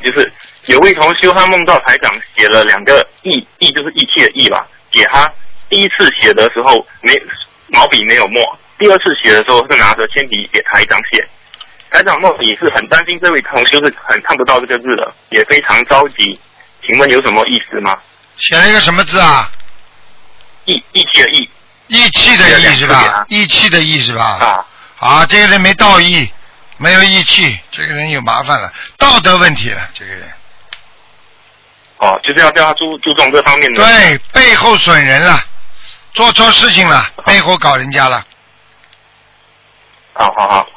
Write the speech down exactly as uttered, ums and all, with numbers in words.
就是有位同修他梦到台长写了两个义，义就是义气的义吧，给他第一次写的时候没毛笔没有墨，第二次写的时候是拿着铅笔给台长写。台长梦里是很担心这位同修是很看不到这个字的，也非常着急，请问有什么意思吗？ 写了一个什么字啊？ 义，义气的义。 义气的义是吧？义气的义是吧？ 啊。 啊，这个人没道义，没有义气，这个人有麻烦了，道德问题了，这个人。 哦，就是要叫他注注重这方面的。 对，背后损人了，做错事情了，背后搞人家了。 好好好。